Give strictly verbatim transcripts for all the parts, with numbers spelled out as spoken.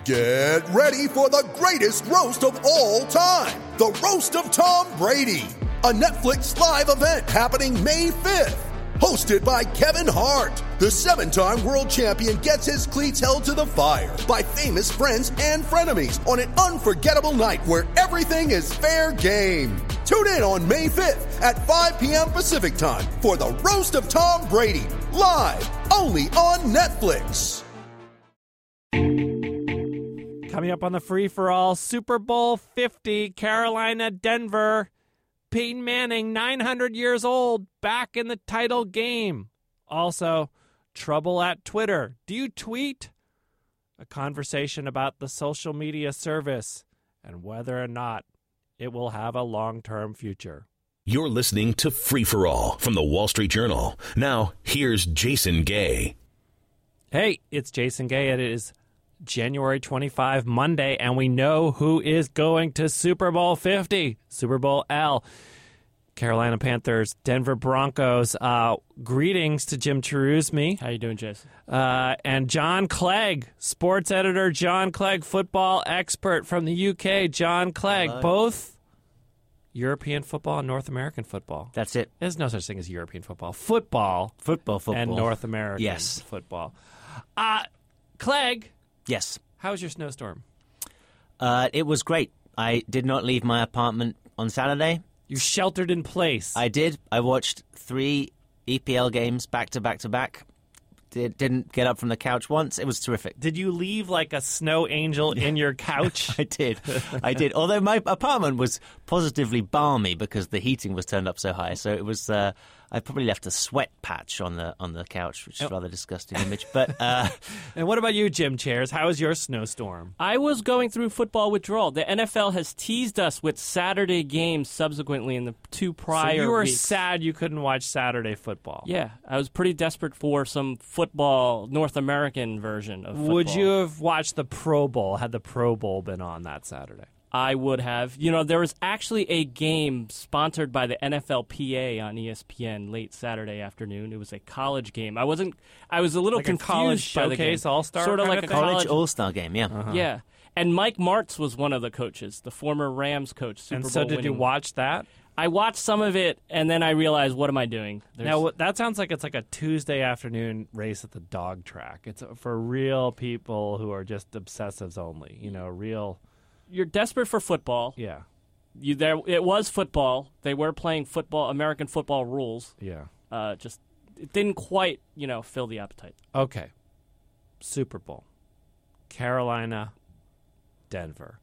Get ready for the greatest roast of all time, the Roast of Tom Brady, a Netflix live event happening May fifth. Hosted by Kevin Hart, the seven-time world champion gets his cleats held to the fire by famous friends and frenemies on an unforgettable night where everything is fair game. Tune in on May fifth at five p.m. Pacific time for the Roast of Tom Brady, live only on Netflix. Coming up on the free-for-all, Super Bowl fifty, Carolina, Denver. Peyton Manning, nine hundred years old, back in the title game. Also, trouble at Twitter. Do you tweet? A conversation about the social media service and whether or not it will have a long-term future. You're listening to Free for All from the Wall Street Journal. Now, here's Jason Gay. Hey, it's Jason Gay. It is January twenty-fifth, Monday, and we know who is going to Super Bowl fifty, Super Bowl L. Carolina Panthers, Denver Broncos. Uh, greetings to Jim Cheruzmi. How you doing, Jason? Uh, and John Clegg, sports editor John Clegg, football expert from the U K. John Clegg, Hello. Both European football and North American football. That's it. There's no such thing as European football. Football. Football, football. And North American yes. football. Uh, Clegg. Yes. How was your snowstorm? Uh, it was great. I did not leave my apartment on Saturday. You sheltered in place. I did. I watched three E P L games back to back to back. Did, didn't get up from the couch once. It was terrific. Did you leave like a snow angel in your couch? I did. I did. Although my apartment was positively balmy because the heating was turned up so high. So it was. Uh, I probably left a sweat patch on the on the couch, which is a rather disgusting image. But uh, and what about you, Jim Chairs? How was your snowstorm? I was going through football withdrawal. The N F L has teased us with Saturday games subsequently in the two prior So you were weeks. sad you couldn't watch Saturday football. Yeah, I was pretty desperate for some football, North American version of football. Would you have watched the Pro Bowl had the Pro Bowl been on that Saturday? I would have. You know, there was actually a game sponsored by the N F L P A on E S P N late Saturday afternoon. It was a college game. I wasn't. I was a little Like a confused college by the game. showcase all-star sort of kind like of a thing? college college. all-star game, yeah. Uh-huh. Yeah, and Mike Martz was one of the coaches, the former Rams coach. Super And so Bowl did you winning. watch that? I watched some of it, and then I realized, what am I doing? There's- Now, what- that sounds like it's like a Tuesday afternoon race at the dog track. It's for real people who are just obsessives only. You know, real... You're desperate for football. Yeah, You there? It was football. They were playing football, American football rules. yeah. Uh, just it didn't quite, you know, fill the appetite. Okay. Super Bowl. Carolina, Denver.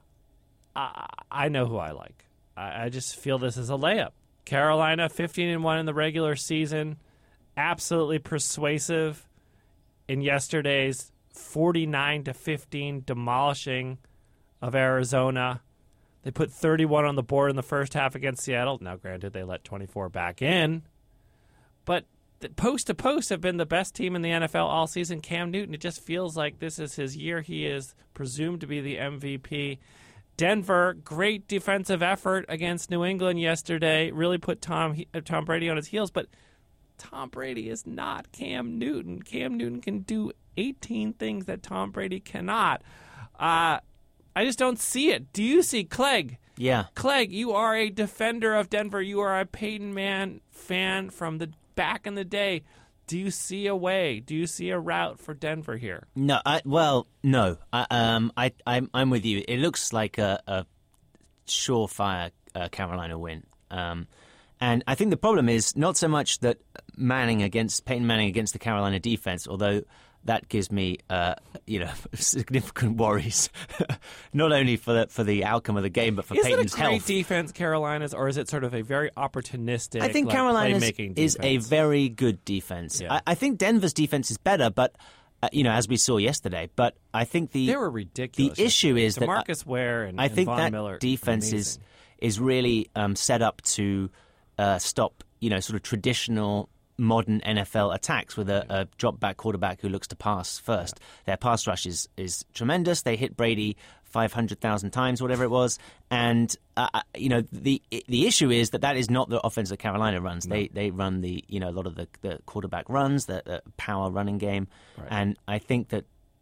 I, I know who I like. I, I just feel this is a layup. Carolina, fifteen and one in the regular season. Absolutely persuasive in yesterday's forty-nine to fifteen demolishing of Arizona. They put thirty-one on the board in the first half against Seattle. Now, granted, they let twenty-four back in. But the post to post have been the best team in the N F L all season. Cam Newton, it just feels like this is his year. He is presumed to be the M V P. Denver, great defensive effort against New England yesterday. Really put Tom Tom Brady on his heels. But Tom Brady is not Cam Newton. Cam Newton can do eighteen things that Tom Brady cannot. Uh, I just don't see it. Do you see Clegg? Yeah. Clegg, you are a defender of Denver. You are a Peyton Manning fan from the back in the day. Do you see a way? Do you see a route for Denver here? No, I, well, no. I, um, I, I'm, I'm with you. It looks like a, a surefire uh, Carolina win. Um, and I think the problem is not so much that Manning against Peyton Manning against the Carolina defense, although that gives me, uh, you know, significant worries, not only for the, for the outcome of the game, but for is Peyton's it a great health. defense, Carolina's, or is it sort of a very opportunistic, I think like, Carolina's playmaking is defense? a very good defense. Yeah. I, I think Denver's defense is better, but uh, you know, as we saw yesterday. But I think the They were ridiculous. The issue is that DeMarcus Ware and I and think Von that Miller, defense amazing. is is really um, set up to uh, stop, you know, sort of traditional modern N F L attacks with a, a drop back quarterback who looks to pass first. Yeah. Their pass rush is is tremendous. They hit Brady five hundred thousand times, whatever it was, and uh, you know the the issue is that that is not the offense that Carolina runs. No. They they run the you know a lot of the, the quarterback runs, the, the power running game, right. And I think that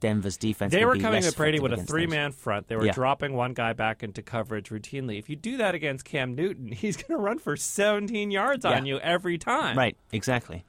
Denver's defense. They will were be coming less at Brady effective with a against three-man front. They were Yeah. dropping one guy back into coverage routinely. If you do that against Cam Newton, he's going to run for seventeen yards on Yeah. you every time. Right, exactly.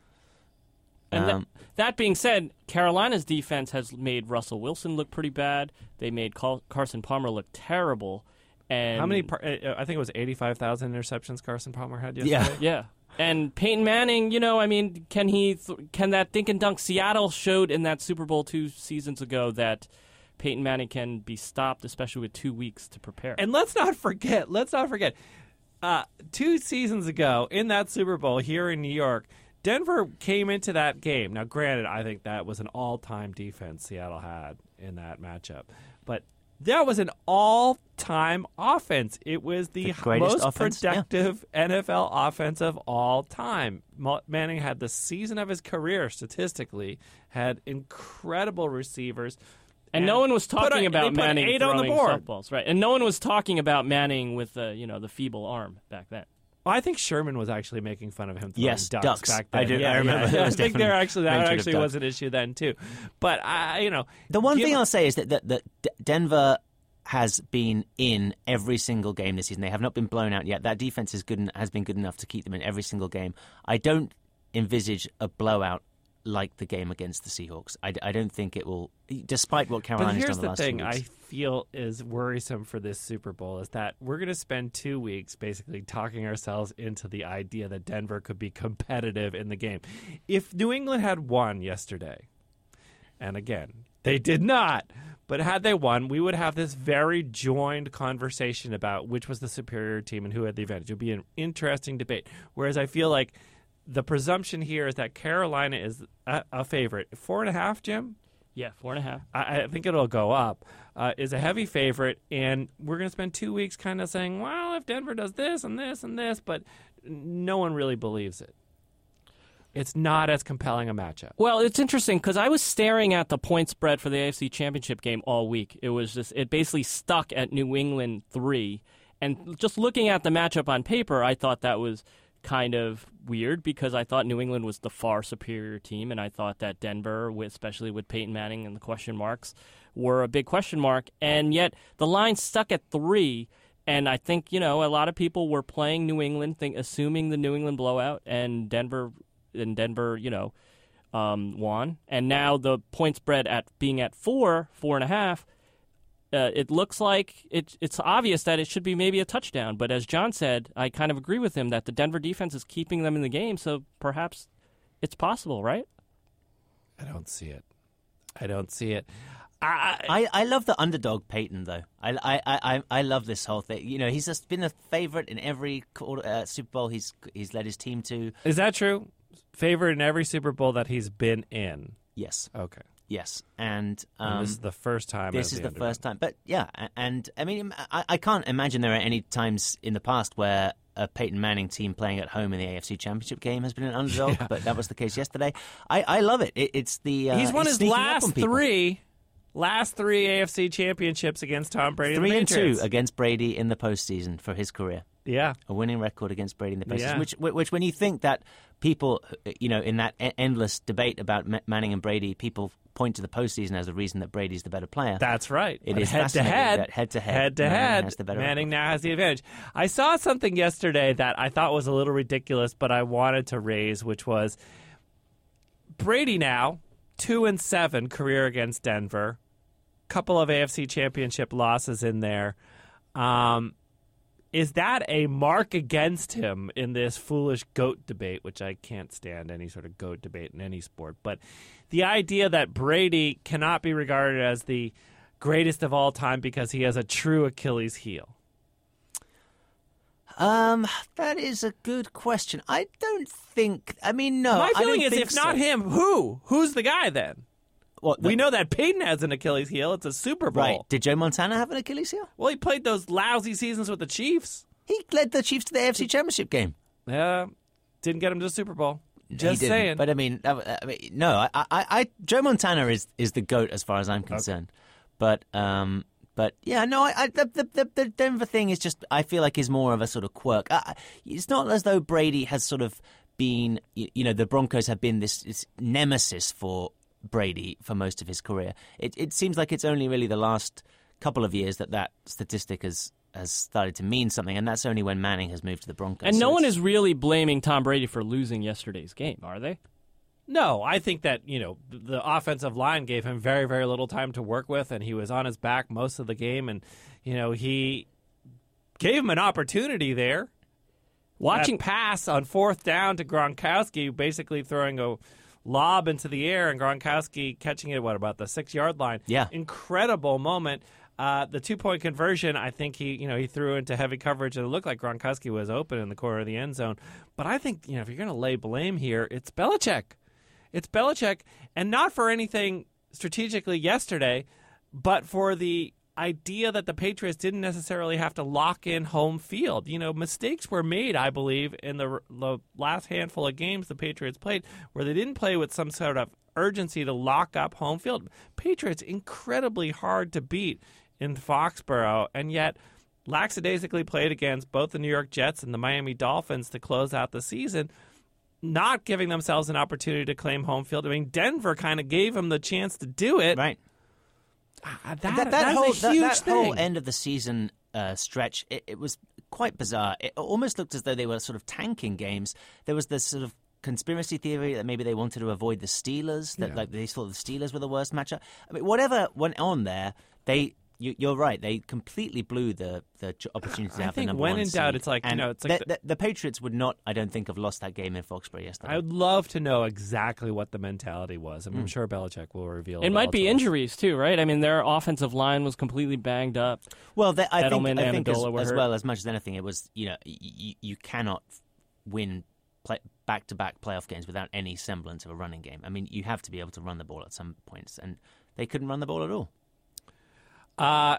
And Um, that, that being said, Carolina's defense has made Russell Wilson look pretty bad. They made Car- Carson Palmer look terrible. And How many? Par- uh, I think it was eighty-five thousand interceptions Carson Palmer had Yeah. yesterday. Yeah. And Peyton Manning, you know, I mean, can he? Th- can that dink and dunk? Seattle showed in that Super Bowl two seasons ago that Peyton Manning can be stopped, especially with two weeks to prepare. And let's not forget, let's not forget, uh, two seasons ago in that Super Bowl here in New York, Denver came into that game. Now, granted, I think that was an all-time defense Seattle had in that matchup. But that was an all-time offense. It was the, The greatest most offense, yeah. productive N F L offense of all time. Ma- Manning had the season of his career statistically, had incredible receivers. And no one was put a- talking they about put Manning eight on the throwing board. softballs, right? And no one was talking about Manning with the, you know, the feeble arm back then. Well, I think Sherman was actually making fun of him throwing Yes, ducks, ducks. back then. I do- Yeah, I remember yeah. there I was think there definitely actually that mention of actually ducks. was an issue then too. But I, you know, The one give- thing I'll say is that, that, that D- Denver has been in every single game this season. They have not been blown out yet. That defense is good and has been good enough to keep them in every single game. I don't envisage a blowout like the game against the Seahawks. I, I don't think it will, despite what But Carolina's here's done the the last thing few I weeks. feel is worrisome for this Super Bowl is that we're going to spend two weeks basically talking ourselves into the idea that Denver could be competitive in the game. If New England had won yesterday, and again, they did not, but had they won, we would have this very joined conversation about which was the superior team and who had the advantage. It would be an interesting debate. Whereas I feel like the presumption here is that Carolina is a, a favorite. Four and a half, Jim? Yeah, four and a half. I, I think it'll go up, uh, is a heavy favorite, and we're going to spend two weeks kind of saying, well, if Denver does this and this and this, but no one really believes it. It's not as compelling a matchup. Well, it's interesting because I was staring at the point spread for the A F C Championship game all week. It was just it basically stuck at New England three, and just looking at the matchup on paper, I thought that was kind of weird because I thought New England was the far superior team, and I thought that Denver, with, especially with Peyton Manning and the question marks, were a big question mark, and yet the line stuck at three. And I think, you know, a lot of people were playing New England, think, assuming the New England blowout, and Denver, and Denver, you know, um, won. And now the point spread at being at four, four and a half, uh, it looks like it, it's obvious that it should be maybe a touchdown. But as John said, I kind of agree with him that the Denver defense is keeping them in the game, so perhaps it's possible, right? I don't see it. I don't see it. I, I, I love the underdog Peyton, though. I, I, I, I love this whole thing. You know, he's just been a favorite in every quarter, uh, Super Bowl he's he's led his team to. is that true? Favorite in every Super Bowl that he's been in. Yes, Okay. yes, and, And um, this is the first time. this as is the the underdog. first time. But yeah, a- and I mean, I, I can't imagine there are any times in the past where a Peyton Manning team playing at home in the A F C Championship game has been an underdog. Yeah. But that was the case yesterday. I, I love it. it. It's the uh, He's won his sneaking up on last people. three, last three A F C championships against Tom Brady. Three the and two Patriots. against Brady in the postseason for his career. Yeah. A winning record against Brady in the postseason. Yeah. Which, which, when you think that people, you know, in that e- endless debate about Ma- Manning and Brady, people point to the postseason as a reason that Brady's the better player. That's right. It But is head to fascinating head, that head to head, head to Manning head, has the better Manning record. now has the advantage. I saw something yesterday that I thought was a little ridiculous, but I wanted to raise, which was Brady now two and seven career against Denver, couple of A F C Championship losses in there. Um, is that a mark against him in this foolish GOAT debate, which I can't stand any sort of GOAT debate in any sport? But the idea that Brady cannot be regarded as the greatest of all time because he has a true Achilles heel. Um, that is a good question. I don't think. I mean, no. My I don't feeling is think if not so. him, who? Who's the guy then? What, We the- know that Peyton has an Achilles heel. It's a Super Bowl. Right? Did Joe Montana have an Achilles heel? Well, he played those lousy seasons with the Chiefs. He led the Chiefs to the A F C Championship game. Yeah, didn't get him to the Super Bowl. He Just didn't. saying. But I mean, I, I mean no. I, I, I, Joe Montana is, is the GOAT as far as I'm concerned. But, um, but yeah, no. I, I the, the the the Denver thing is just. I feel like is more of a sort of quirk. I, it's not as though Brady has sort of been. You, you know, the Broncos have been this, this nemesis for Brady for most of his career. It, it seems like it's only really the last couple of years that that statistic has has started to mean something, and that's only when Manning has moved to the Broncos. And so no one it's- is really blaming Tom Brady for losing yesterday's game, are they? No, I think that, you know, the offensive line gave him very, very little time to work with, and he was on his back most of the game, and, you know, he gave him an opportunity there. Watching That pass on fourth down to Gronkowski, basically throwing a lob into the air, and Gronkowski catching it, what, about the six-yard line? Yeah. Incredible moment. Uh, the two-point conversion, I think he, you know, he threw into heavy coverage, and it looked like Gronkowski was open in the corner of the end zone. But I think, you know, if you're going to lay blame here, it's Belichick. It's Belichick, and not for anything strategically yesterday, but for the idea that the Patriots didn't necessarily have to lock in home field. You know, mistakes were made, I believe, in the, the last handful of games the Patriots played, where they didn't play with some sort of urgency to lock up home field. Patriots incredibly hard to beat in Foxborough, and yet lackadaisically played against both the New York Jets and the Miami Dolphins to close out the season, not giving themselves an opportunity to claim home field. I mean, Denver kind of gave them the chance to do it. Right. Ah, that, that, that, that's whole, a huge that, that thing. whole end of the season uh, stretch, it, it was quite bizarre. It almost looked as though they were sort of tanking games. There was this sort of conspiracy theory that maybe they wanted to avoid the Steelers, that Yeah. like they thought the Steelers were the worst matchup. I mean, whatever went on there, they. You, you're right. They completely blew the, the ch- opportunity to I have the think number when one in doubt, seed. it's like, you And know, it's like the, the- the, the Patriots would not, I don't think, have lost that game in Foxborough yesterday. I would love to know exactly what the mentality was. Hmm. I'm sure Belichick will reveal it. It all might be to us. injuries, too, right? I mean, their offensive line was completely banged up. Well, they, I think, Edelman, I think as, Amendola were as hurt. well, as much as anything, it was, you know, y- y- you cannot win play, back-to-back playoff games without any semblance of a running game. I mean, you have to be able to run the ball at some points, and they couldn't run the ball at all. Uh,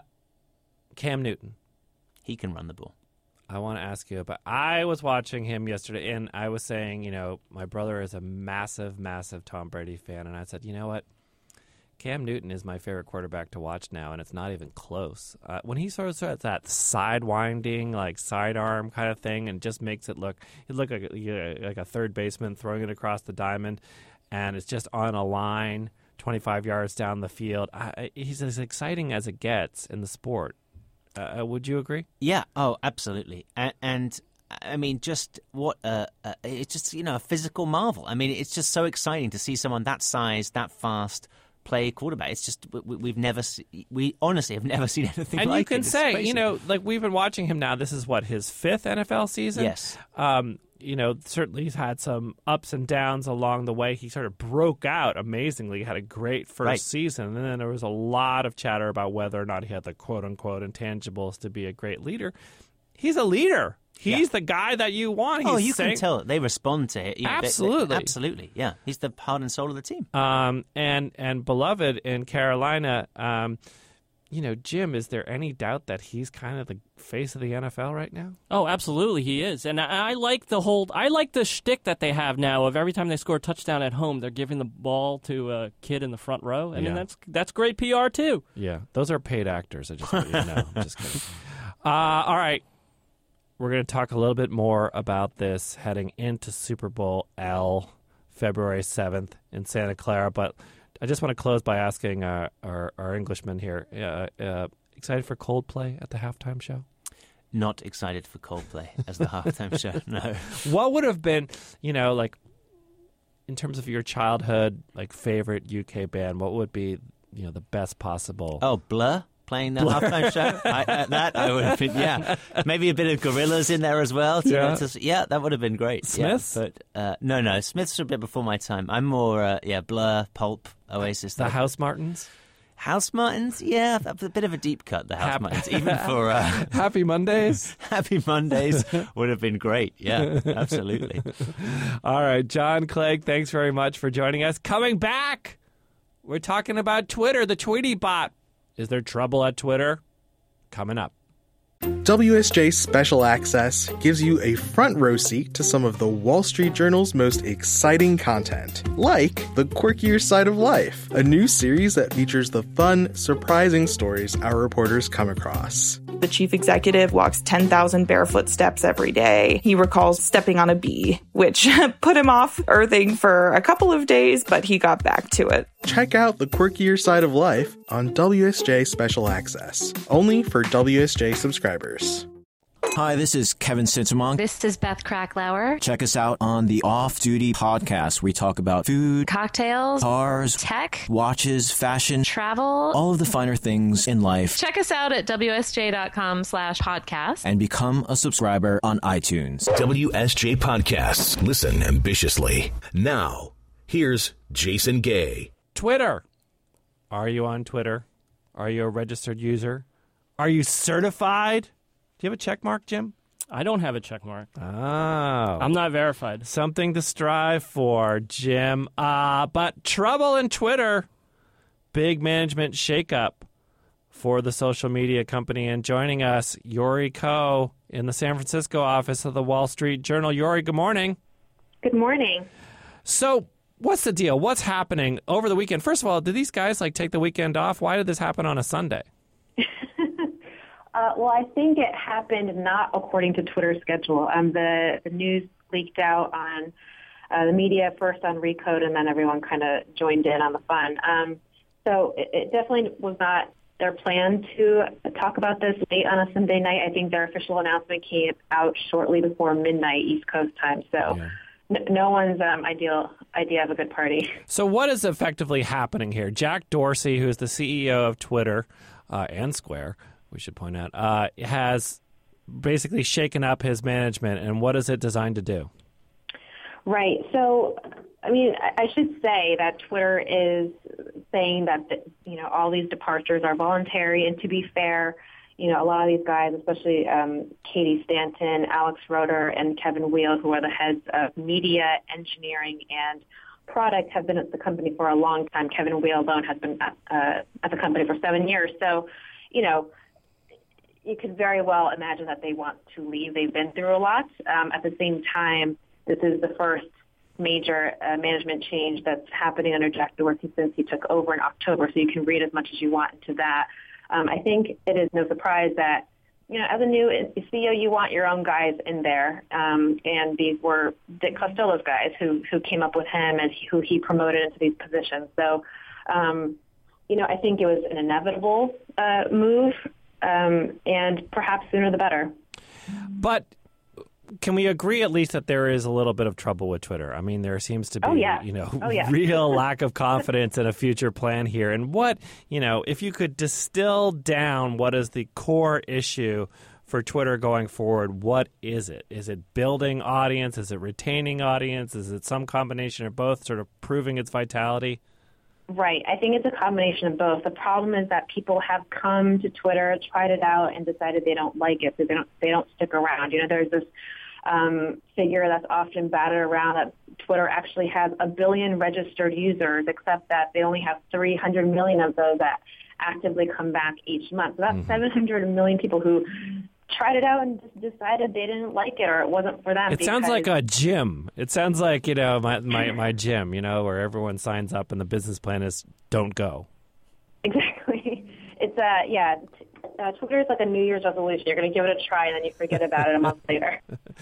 Cam Newton. He can run the ball. I want to ask you about. I was watching him yesterday, and I was saying, you know, my brother is a massive, massive Tom Brady fan, and I said, you know what? Cam Newton is my favorite quarterback to watch now, and it's not even close. Uh, when he sort of starts that side-winding, like sidearm kind of thing, and just makes it look, it look like a, like a third baseman throwing it across the diamond, and it's just on a line, twenty-five yards down the field. I, he's as exciting as it gets in the sport. Uh, would you agree? Yeah. Oh, absolutely. And, and I mean, just what? Uh, uh, it's just you know a physical marvel. I mean, it's just so exciting to see someone that size, that fast, play quarterback. It's just we, we've never, se- we honestly have never seen anything And like it. you can It's say, crazy. you know, like we've been watching him now. This is what, his fifth N F L season? Yes. Um, you know, certainly he's had some ups and downs along the way. He sort of broke out amazingly, had a great first Right. season. And then there was a lot of chatter about whether or not he had the quote-unquote intangibles to be a great leader. He's a leader. He's Yeah. the guy that you want. He's Oh, you saying, can tell they respond to it. You know, they- they- Absolutely. absolutely. Yeah, he's the heart and soul of the team. Um, and, and beloved in Carolina, um, you know, Jim, is there any doubt that he's kind of the face of the N F L right now? Oh, absolutely, he is, and I, I like the whole. I like the shtick that they have now of every time they score a touchdown at home, they're giving the ball to a kid in the front row. I Yeah. mean, that's that's great P R too. Yeah, those are paid actors. I just want you to know. I'm just kidding. Uh, all right, we're going to talk a little bit more about this heading into Super Bowl L, February seventh in Santa Clara. But I just want to close by asking uh, our our Englishman here: uh, uh, excited for Coldplay at the halftime show? Not excited for Coldplay as the halftime show. No. What would have been, you know, like in terms of your childhood, like favorite U K band? What would be, you know, the best possible? Oh, Blur playing the halftime show. I, uh, that I would have been. Yeah, maybe a bit of Gorillaz in there as well. To, Yeah. to- yeah, that would have been great. Smiths? Yeah, but uh, no, no, Smiths are a bit before my time. I'm more, uh, yeah, Blur, Pulp, Oasis. The that- House Martins. House Martins. Yeah, a bit of a deep cut. The House Hap- Martins, even for uh, Happy Mondays. Happy Mondays, would have been great. Yeah, absolutely. All right, John Clegg, thanks very much for joining us. Coming back, we're talking about Twitter, the Tweety bot. Is there trouble at Twitter? Coming up. W S J Special Access gives you a front row seat to some of the Wall Street Journal's most exciting content, like The Quirkier Side of Life, a new series that features the fun, surprising stories our reporters come across. the chief executive walks ten thousand barefoot steps every day. He recalls stepping on a bee, which put him off earthing for a couple of days, but he got back to it. Check out The Quirkier Side of Life on W S J Special Access, only for W S J subscribers. Hi, this is Kevin Sintamong. This is Beth Kracklauer. Check us out on the Off Duty podcast. We talk about food, cocktails, cars, tech, watches, fashion, travel, all of the finer things in life. Check us out at W S J dot com slash podcast. And become a subscriber on iTunes. W S J Podcasts. Listen ambitiously. Now, here's Jason Gay. Twitter. Are you on Twitter? Are you a registered user? Are you certified? Do you have a check mark, Jim? I don't have a check mark. Oh. I'm not verified. Something to strive for, Jim. Uh, but trouble in Twitter. Big management shakeup for the social media company. And joining us, Yori Ko in the San Francisco office of the Wall Street Journal. Yori, good morning. Good morning. So what's the deal? What's happening over the weekend? First of all, did these guys like take the weekend off? Why did this happen on a Sunday? Uh, well, I think it happened not according to Twitter's schedule. Um, the, the news leaked out on uh, the media, first on Recode, and then everyone kind of joined in on the fun. Um, so it, it definitely was not their plan to talk about this late on a Sunday night. I think their official announcement came out shortly before midnight East Coast time. So yeah. n- no one's um, ideal idea of a good party. So what is effectively happening here? Jack Dorsey, who is the C E O of Twitter uh, and Square, we should point out, uh, has basically shaken up his management. And what is it designed to do? Right. So, I mean, I should say that Twitter is saying that, you know, all these departures are voluntary. And to be fair, you know, a lot of these guys, especially um, Katie Stanton, Alex Roeder, and Kevin Weil, who are the heads of media, engineering, and product, have been at the company for a long time. Kevin Weil alone has been at, uh, at the company for seven years. So, you know, you could very well imagine that they want to leave. They've been through a lot. Um, at the same time, this is the first major uh, management change that's happening under Jack Dorsey since he took over in October, so you can read as much as you want into that. Um, I think it is no surprise that, you know, as a new C E O, you want your own guys in there, um, and these were Dick Costolo's guys who, who came up with him and who he promoted into these positions. So, um, you know, I think it was an inevitable uh, move. Um, and perhaps sooner the better. But can we agree at least that there is a little bit of trouble with Twitter? I mean, there seems to be, oh, yeah. you know, oh, yeah. real lack of confidence in a future plan here. And what, you know, if you could distill down what is the core issue for Twitter going forward, what is it? Is it building audience? Is it retaining audience? Is it some combination of both, sort of proving its vitality? Right. I think it's a combination of both. The problem is that people have come to Twitter, tried it out, and decided they don't like it, so they don't they don't stick around. You know, there's this um, figure that's often batted around that Twitter actually has a billion registered users, except that they only have three hundred million of those that actively come back each month. So that's mm-hmm. seven hundred million people who tried it out and just decided they didn't like it or it wasn't for them. It because... sounds like a gym. It sounds like, you know, my, my, my gym, you know, where everyone signs up and the business plan is don't go. Exactly. It's, uh, yeah, uh, Twitter is like a New Year's resolution. You're going to give it a try and then you forget about it a month later.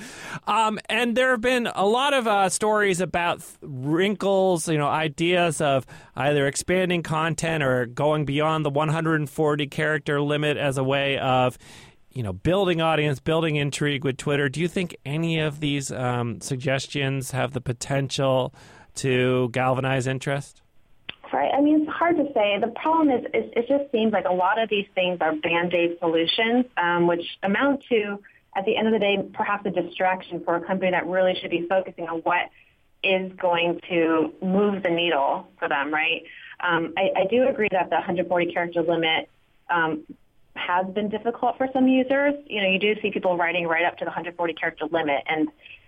Um, and there have been a lot of uh, stories about wrinkles, you know, ideas of either expanding content or going beyond the one hundred forty character limit as a way of, you know, building audience, building intrigue with Twitter. Do you think any of these um, suggestions have the potential to galvanize interest? Right. I mean, it's hard to say. The problem is, is it just seems like a lot of these things are Band-Aid solutions, um, which amount to, at the end of the day, perhaps a distraction for a company that really should be focusing on what is going to move the needle for them, right? Um, I, I do agree that the one hundred forty character limit um, has been difficult for some users. You know, you do see people writing right up to the one hundred forty character limit, and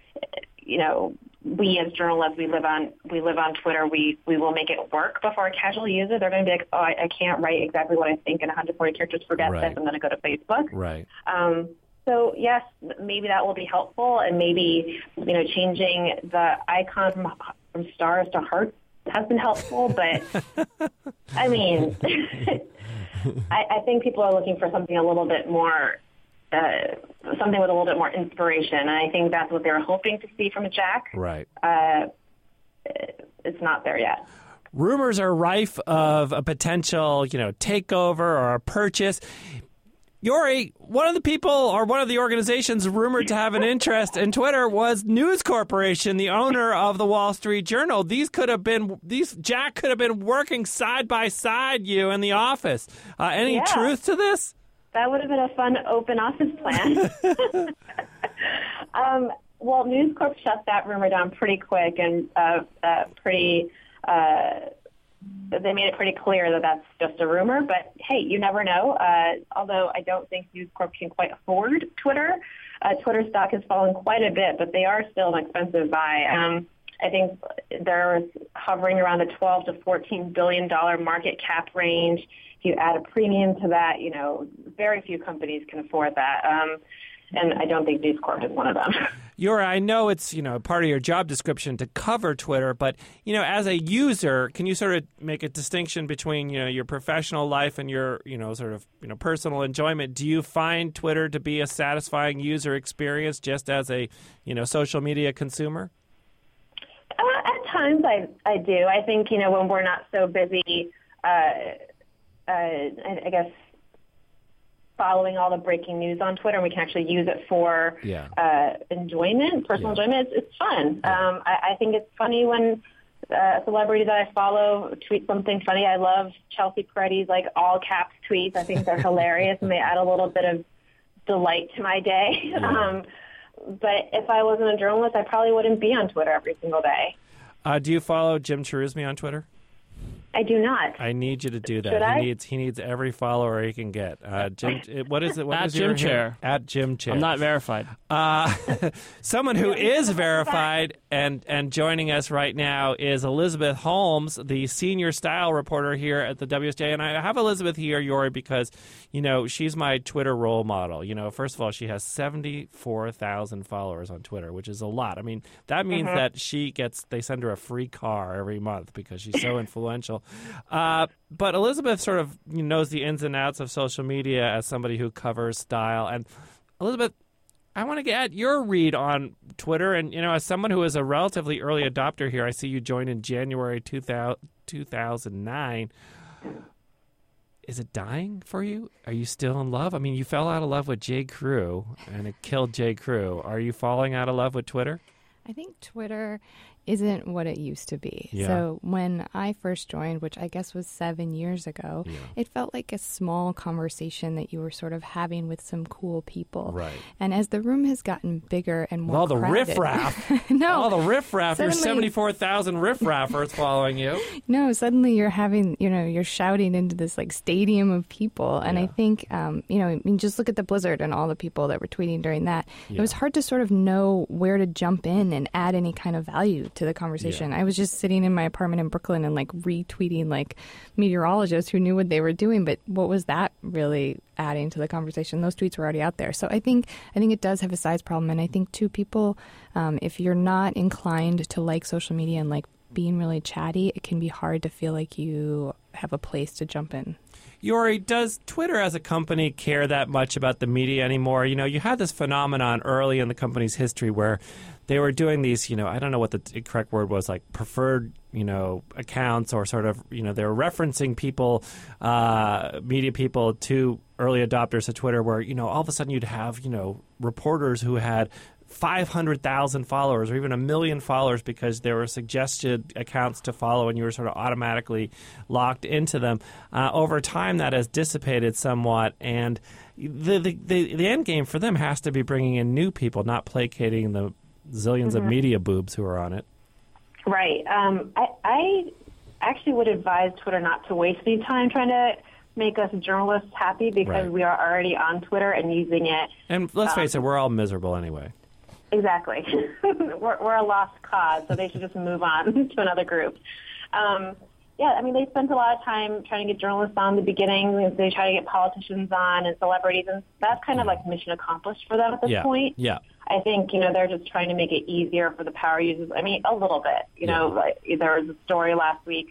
you know, we as journalists, we live on we live on Twitter. We we will make it work. But for a casual user, they're going to be like, oh, I, I can't write exactly what I think in one hundred forty characters. Forget right. this. I'm going to go to Facebook. Right. Um, so yes, maybe that will be helpful, and maybe you know, changing the icon from from stars to hearts has been helpful. But I mean. I, I think people are looking for something a little bit more, uh, something with a little bit more inspiration. And I think that's what they were hoping to see from Jack. Right. Uh, it's not there yet. Rumors are rife of a potential, you know, takeover or a purchase. Yori, one of the people or one of the organizations rumored to have an interest in Twitter was News Corporation, the owner of the Wall Street Journal. These could have been, these Jack could have been working side by side you in the office. Uh, any Yeah. truth to this? That would have been a fun open office plan. um, well, News Corp shut that rumor down pretty quick and uh, uh, pretty. Uh, They made it pretty clear that that's just a rumor, but hey, you never know. Uh, although I don't think News Corp can quite afford Twitter. Uh, Twitter stock has fallen quite a bit, but they are still an expensive buy. Um, I think they're hovering around the twelve to fourteen billion dollar market cap range. If you add a premium to that, you know, very few companies can afford that. Um, and I don't think News Corp is one of them. Yori, I know it's, you know, part of your job description to cover Twitter, but, you know, as a user, can you sort of make a distinction between, you know, your professional life and your, you know, sort of, you know, personal enjoyment? Do you find Twitter to be a satisfying user experience just as a, you know, social media consumer? Uh, at times I, I do. I think, you know, when we're not so busy, uh, uh, I, I guess, following all the breaking news on Twitter, and we can actually use it for yeah. uh, enjoyment, personal yeah. enjoyment. It's, it's fun. Yeah. Um, I, I think it's funny when uh, a celebrity that I follow tweets something funny. I love Chelsea Peretti's like all caps tweets. I think they're hilarious, and they add a little bit of delight to my day. Yeah. Um, but if I wasn't a journalist, I probably wouldn't be on Twitter every single day. Uh, do you follow Jim Cherusmi on Twitter? I do not. I need you to do that. Should I? He needs he needs every follower he can get. Uh, Jim, what is it? What At is your Jim Chair. At Jim Chair. I'm not verified. Uh, someone who is verified and and joining us right now is Elizabeth Holmes, the senior style reporter here at the W S J. And I have Elizabeth here, Yori, because you know she's my Twitter role model. You know, first of all, she has seventy-four thousand followers on Twitter, which is a lot. I mean, that means Mm-hmm. that she gets they send her a free car every month because she's so influential. Uh, but Elizabeth sort of knows the ins and outs of social media as somebody who covers style. And Elizabeth, I want to get your read on Twitter. And, you know, as someone who is a relatively early adopter here, I see you joined in January two thousand nine. Is it dying for you? Are you still in love? I mean, you fell out of love with J. Crew, and it killed J. Crew. Are you falling out of love with Twitter? I think Twitter isn't what it used to be. Yeah. So when I first joined, which I guess was seven years ago, Yeah. it felt like a small conversation that you were sort of having with some cool people. Right. And as the room has gotten bigger and more All the crowded, riffraff. no, All the riffraff. There's Suddenly- seventy-four thousand riffraffers following you. no, suddenly you're having, you know, you're shouting into this like stadium of people. And Yeah. I think, um, you know, I mean, just look at the Blizzard and all the people that were tweeting during that. Yeah. It was hard to sort of know where to jump in and add any kind of value to the conversation. Yeah. I was just sitting in my apartment in Brooklyn and like retweeting like meteorologists who knew what they were doing, but what was that really adding to the conversation? Those tweets were already out there. So I think I think it does have a size problem, and I think too people, um, if you're not inclined to like social media and like being really chatty, it can be hard to feel like you have a place to jump in. Yori, does Twitter as a company care that much about the media anymore? You know, you had this phenomenon early in the company's history where they were doing these, you know, I don't know what the t- correct word was, like preferred, you know, accounts, or sort of, you know, they were referencing people, uh, media people to early adopters of Twitter where, you know, all of a sudden you'd have, you know, reporters who had five hundred thousand followers or even a million followers because there were suggested accounts to follow and you were sort of automatically locked into them. Uh, over time, that has dissipated somewhat, and the, the, the, the end game for them has to be bringing in new people, not placating the zillions Mm-hmm. of media boobs who are on it. Right. Um, I, I actually would advise Twitter not to waste any time trying to make us journalists happy because Right. we are already on Twitter and using it. And let's Um, face it, we're all miserable anyway. Exactly. we're, we're a lost cause, so they should just move on to another group. Um, yeah, I mean, they spent a lot of time trying to get journalists on in the beginning. They try to get politicians on and celebrities, and that's kind of like mission accomplished for them at this Yeah. point. Yeah. I think, you know, they're just trying to make it easier for the power users. I mean, a little bit. You know, like, there was a story last week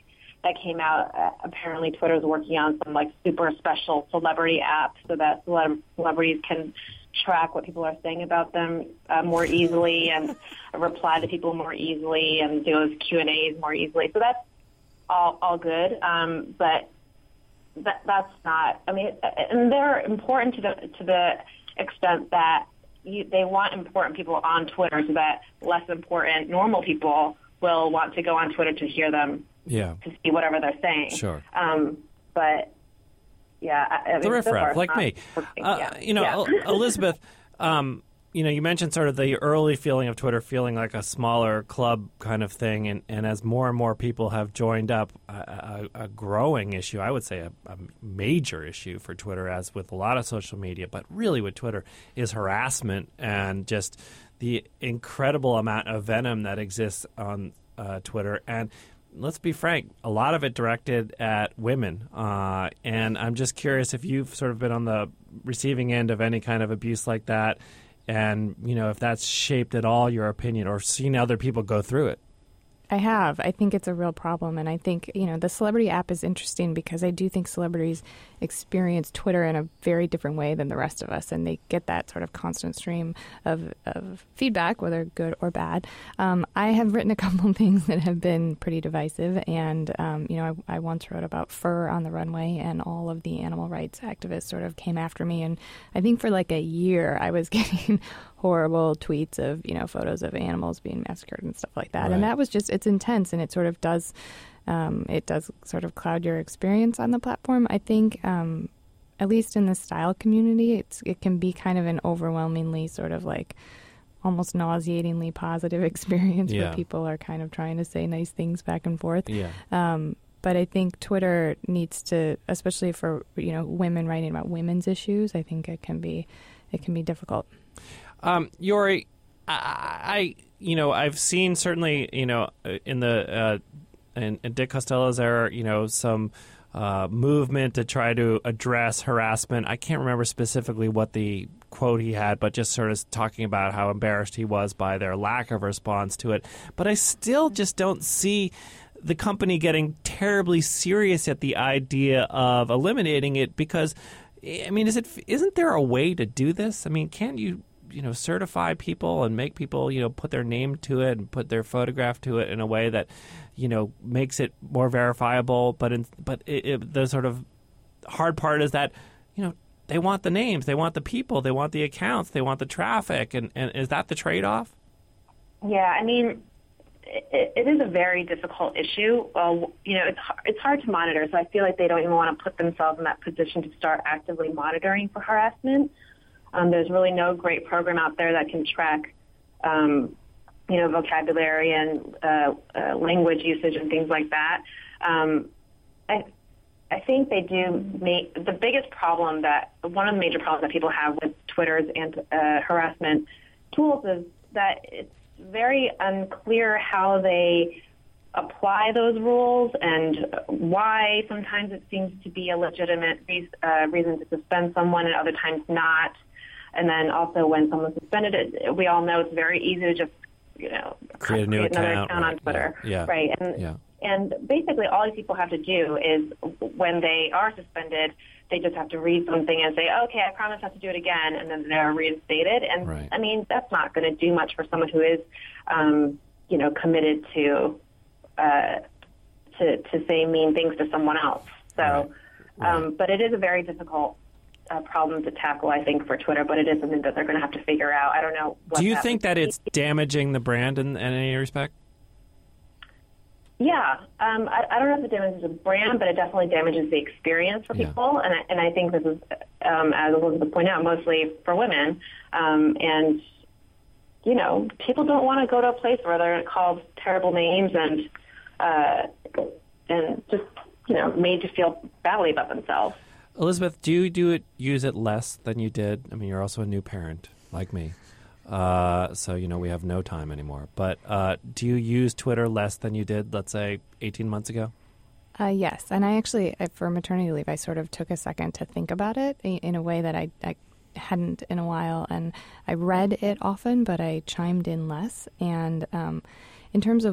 that came out, uh, apparently Twitter is working on some like super special celebrity app so that celeb- celebrities can track what people are saying about them uh, more easily and reply to people more easily and do those Q and A's more easily. So that's all all good, um, but that that's not. I mean, and they're important to the to the extent that you, they want important people on Twitter so that less important normal people will want to go on Twitter to hear them, yeah, to see whatever they're saying. Sure. Um, but yeah, I, I mean, the riffraff, like me. Uh, yeah. You know, yeah. Elizabeth, um, you know, you mentioned sort of the early feeling of Twitter feeling like a smaller club kind of thing, and, and as more and more people have joined up, a, a, a growing issue, I would say a, a major issue for Twitter, as with a lot of social media, but really with Twitter, is harassment and just the incredible amount of venom that exists on uh, Twitter. And let's be frank, a lot of it directed at women. Uh, and I'm just curious if you've sort of been on the receiving end of any kind of abuse like that, and, you know, if that's shaped at all your opinion or seen other people go through it. I have. I think it's a real problem. And I think, you know, the celebrity app is interesting because I do think celebrities experience Twitter in a very different way than the rest of us. And they get that sort of constant stream of, of feedback, whether good or bad. Um, I have written a couple of things that have been pretty divisive. And, um, you know, I, I once wrote about fur on the runway, and all of the animal rights activists sort of came after me. And I think for like a year I was getting horrible tweets of, you know, photos of animals being massacred and stuff like that. Right. And that was just, it's intense, and it sort of does, um, it does sort of cloud your experience on the platform. I think, um, at least in the style community, it's, it can be kind of an overwhelmingly sort of like almost nauseatingly positive experience yeah. where people are kind of trying to say nice things back and forth. Yeah. Um, but I think Twitter needs to, especially for, you know, women writing about women's issues, I think it can be, it can be difficult. Um, Yori, I, I, you know, I've seen certainly, you know, in the uh, in, in Dick Costello's era, you know, some uh, movement to try to address harassment. I can't remember specifically what the quote he had, but just sort of talking about how embarrassed he was by their lack of response to it. But I still just don't see the company getting terribly serious at the idea of eliminating it, because, I mean, is it isn't there a way to do this? I mean, can't you? you know, certify people and make people, you know, put their name to it and put their photograph to it in a way that, you know, makes it more verifiable. But in, but it, it, the sort of hard part is that, you know, they want the names, they want the people, they want the accounts, they want the traffic. And, and is that the trade-off? Yeah, I mean, it, it is a very difficult issue. Well, you know, it's it's hard to monitor. So I feel like they don't even want to put themselves in that position to start actively monitoring for harassment. Um, there's really no great program out there that can track, um, you know, vocabulary and uh, uh, language usage and things like that. Um, I, I think they do make the biggest problem that one of the major problems that people have with Twitter's and uh, harassment tools is that it's very unclear how they apply those rules and why sometimes it seems to be a legitimate re- uh, reason to suspend someone and other times not. And then also when someone's suspended, it, we all know it's very easy to just, you know, create a new create another account, account right. on Twitter. Yeah. yeah. Right. And, yeah. and basically all these people have to do is when they are suspended, they just have to read something and say, okay, I promise not to do it again, and then they're reinstated. And, right. I mean, that's not going to do much for someone who is, um, you know, committed to, uh, to to say mean things to someone else. So, right. Right. Um, but it is a very difficult Uh, problem to tackle, I think, for Twitter, but it is something that they're going to have to figure out. I don't know. What Do you that think that it's damaging the brand in, in any respect? Yeah. Um, I, I don't know if it damages the brand, but it definitely damages the experience for yeah. people. And I, and I think this is, um, as Elizabeth pointed out, mostly for women. Um, and, you know, people don't want to go to a place where they're called terrible names and, uh, and just, you know, made to feel badly about themselves. Elizabeth, do you do it use it less than you did? I mean, you're also a new parent, like me. Uh, so, you know, we have no time anymore. But uh, do you use Twitter less than you did, let's say, eighteen months ago? Uh, yes. And I actually, for maternity leave, I sort of took a second to think about it in a way that I, I hadn't in a while. And I read it often, but I chimed in less. And um, in terms of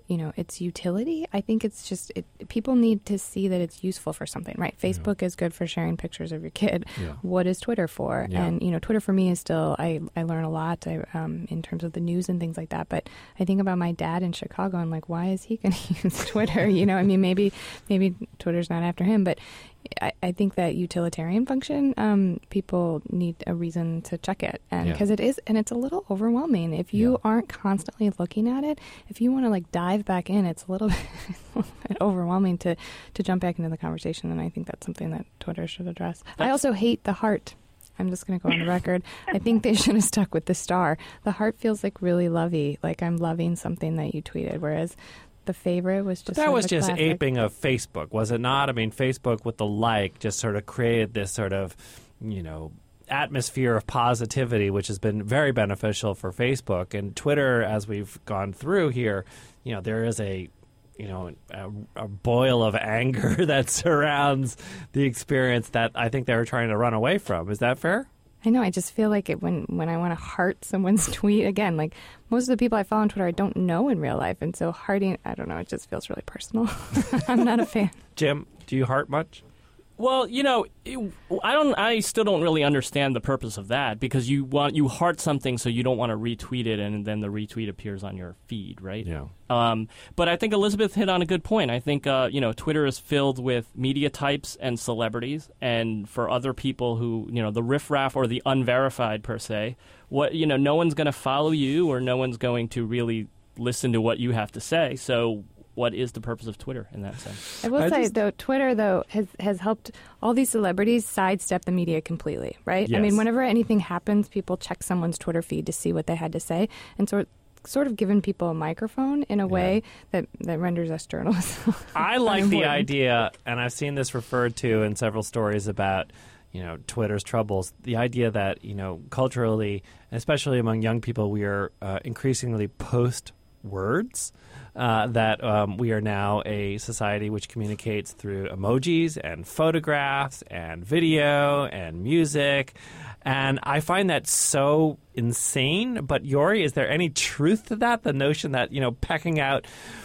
you know, its utility. I think it's just it, people need to see that it's useful for something, right? Facebook yeah. is good for sharing pictures of your kid. Yeah. What is Twitter for? Yeah. And you know, Twitter for me is still I, I learn a lot I, um, in terms of the news and things like that. But I think about my dad in Chicago and like, why is he going to use Twitter? You know, I mean, maybe maybe Twitter's not after him, but I, I think that utilitarian function, um, people need a reason to check it, and because yeah. it is, and it's a little overwhelming if you yeah. aren't constantly looking at it. If you want to like dive back in, it's a little bit overwhelming to to jump back into the conversation, and I think that's something that Twitter should address. That's- I also hate the heart. I'm just going to go on the record. I think they should have stuck with the star. The heart feels like really lovey, like I'm loving something that you tweeted, whereas the favorite was just but that sort was of just classic. aping of Facebook, was it not? I mean, Facebook with the like just sort of created this sort of, you know, atmosphere of positivity, which has been very beneficial for Facebook. And Twitter, as we've gone through here, you know, there is a, you know, a, a boil of anger that surrounds the experience that I think they were trying to run away from. Is that fair? I know. I just feel like it when, when I want to heart someone's tweet, again, like most of the people I follow on Twitter I don't know in real life. And so hearting, I don't know, it just feels really personal. I'm not a fan. Jim, do you heart much? Well, you know, it, I don't. I still don't really understand the purpose of that because you want you heart something so you don't want to retweet it and then the retweet appears on your feed, right? Yeah. Um, but I think Elizabeth hit on a good point. I think uh, you know Twitter is filled with media types and celebrities, and for other people who you know the riffraff or the unverified per se, what you know, no one's going to follow you or no one's going to really listen to what you have to say. So. What is the purpose of Twitter in that sense? I will I say, just... though, Twitter, though, has, has helped all these celebrities sidestep the media completely, right? Yes. I mean, whenever anything happens, people check someone's Twitter feed to see what they had to say. And so it's sort of given people a microphone in a way yeah. that, that renders us journalists. I like the idea, and I've seen this referred to in several stories about you know, Twitter's troubles, the idea that, you know, culturally, especially among young people, we are uh, increasingly post words. Uh, that um, we are now a society which communicates through emojis and photographs and video and music. And I find that so insane. But Yori, is there any truth to that? The notion that, you know, pecking out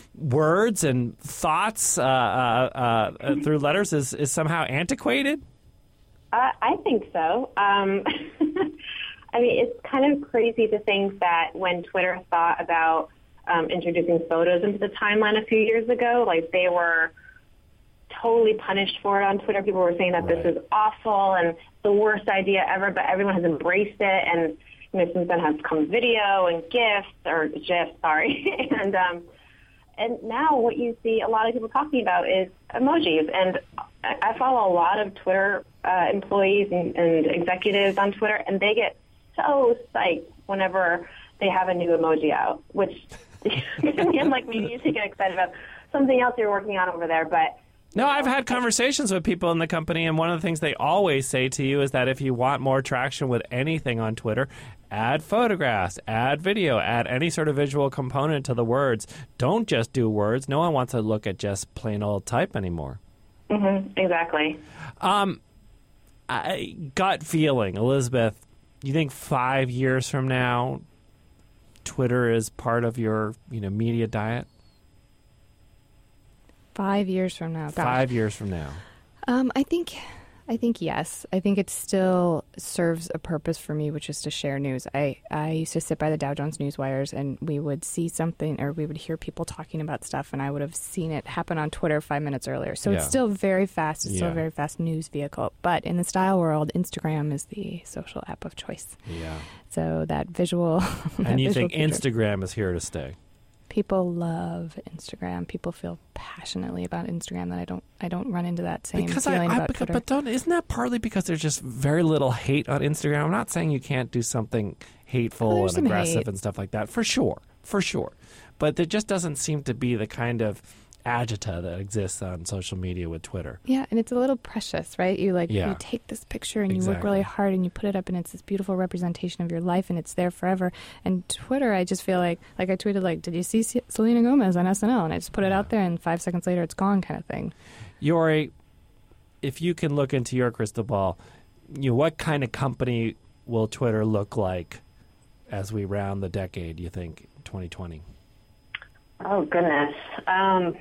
words and thoughts uh, uh, uh, through letters is, is somehow antiquated? Uh, I think so. Um, I mean, it's kind of crazy to think that when Twitter thought about Um, introducing photos into the timeline a few years ago, like they were totally punished for it on Twitter. People were saying that right. this is awful and the worst idea ever, but everyone has embraced it. And you know, since then has come video and GIFs or GIFs, sorry. and um, and now what you see a lot of people talking about is emojis. And I follow a lot of Twitter uh, employees and, and executives on Twitter, and they get so psyched whenever they have a new emoji out, which I'm like, maybe you should get excited about something else you're working on over there. But no, I've had conversations with people in the company, and one of the things they always say to you is that if you want more traction with anything on Twitter, add photographs, add video, add any sort of visual component to the words. Don't just do words. No one wants to look at just plain old type anymore. Mm-hmm, exactly. Um, I, gut feeling, Elizabeth, you think five years from now, Twitter is part of your, you know, media diet? Five years from now. Gosh. Five years from now. Um, I think, I think yes. I think it still serves a purpose for me, which is to share news. I, I used to sit by the Dow Jones news wires, and we would see something, or we would hear people talking about stuff, and I would have seen it happen on Twitter five minutes earlier. So yeah. it's still very fast. It's yeah. still a very fast news vehicle. But in the style world, Instagram is the social app of choice. Yeah. So that visual. that and you visual think feature. Instagram is here to stay? People love Instagram. People feel passionately about Instagram that I don't. I don't run into that same because feeling I, I, about but, Twitter. But don't, isn't that partly because there's just very little hate on Instagram? I'm not saying you can't do something hateful oh, and aggressive hate. and stuff like that. For sure, for sure. But there just doesn't seem to be the kind of agita that exists on social media with Twitter. Yeah, and it's a little precious, right? You like yeah. you take this picture and exactly. you work really hard and you put it up, and it's this beautiful representation of your life, and it's there forever. And Twitter, I just feel like, like I tweeted, like, did you see Selena Gomez on S N L? And I just put it yeah. out there, and five seconds later, it's gone, kind of thing. Yori, if you can look into your crystal ball, you know, what kind of company will Twitter look like as we round the decade, you think, twenty twenty? Oh, goodness. Um,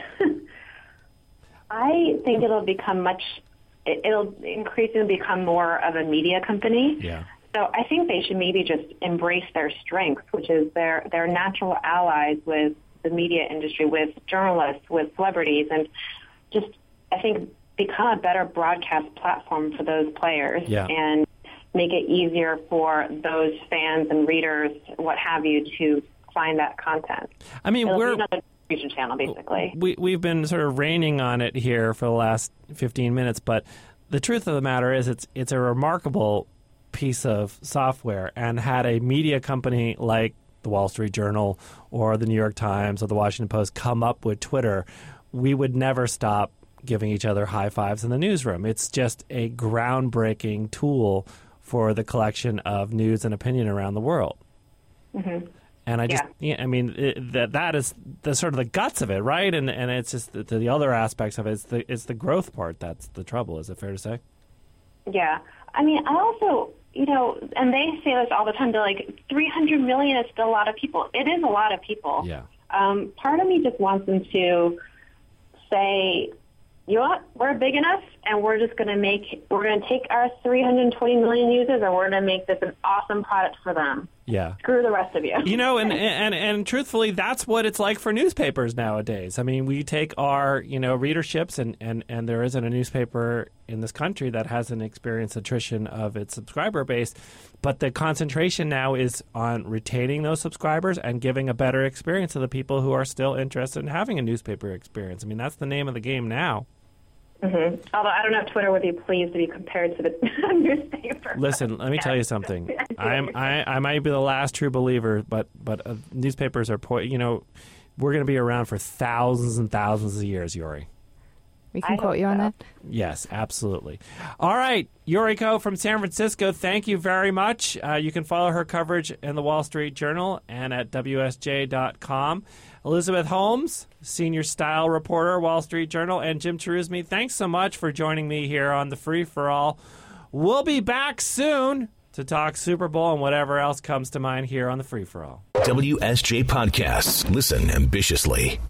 I think it'll become much, it'll increasingly become more of a media company. Yeah. So I think they should maybe just embrace their strengths, which is their, their natural allies with the media industry, with journalists, with celebrities, and just, I think, become a better broadcast platform for those players. Yeah. And make it easier for those fans and readers, what have you, to find that content. I mean, It'll we're be another distribution channel, basically. We we've been sort of raining on it here for the last fifteen minutes, but the truth of the matter is, it's it's a remarkable piece of software, and had a media company like the Wall Street Journal or the New York Times or the Washington Post come up with Twitter, we would never stop giving each other high fives in the newsroom. It's just a groundbreaking tool for the collection of news and opinion around the world. Mm-hmm. And I just, yeah. I mean, it, that that is the sort of the guts of it, right? And and it's just the, the other aspects of it. It's the it's the growth part that's the trouble. Is it fair to say? Yeah, I mean, I also, you know, and they say this all the time. They're like, three hundred million is still a lot of people. It is a lot of people. Yeah. Um, part of me just wants them to say, you know what, we're big enough, and we're just going to make, we're going to take our three hundred twenty million users, and we're going to make this an awesome product for them. Yeah. Screw the rest of you. You know, and, and, and truthfully, that's what it's like for newspapers nowadays. I mean, we take our, you know, readerships, and, and, and there isn't a newspaper in this country that hasn't experienced attrition of its subscriber base. But the concentration now is on retaining those subscribers and giving a better experience to the people who are still interested in having a newspaper experience. I mean, that's the name of the game now. Mm-hmm. Although I don't know if Twitter would be pleased to be compared to the newspaper. Listen, let me tell you something. I'm, I I might be the last true believer, but but uh, newspapers are, po- you know, we're going to be around for thousands and thousands of years, Yuri. We can quote you on that. Yes, absolutely. All right, Yoriko from San Francisco, thank you very much. Uh, you can follow her coverage in the Wall Street Journal and at W S J dot com. Elizabeth Holmes, senior style reporter, Wall Street Journal, and Jim Cherusmi, thanks so much for joining me here on the Free for All. We'll be back soon to talk Super Bowl and whatever else comes to mind here on the Free for All. W S J Podcasts. Listen ambitiously.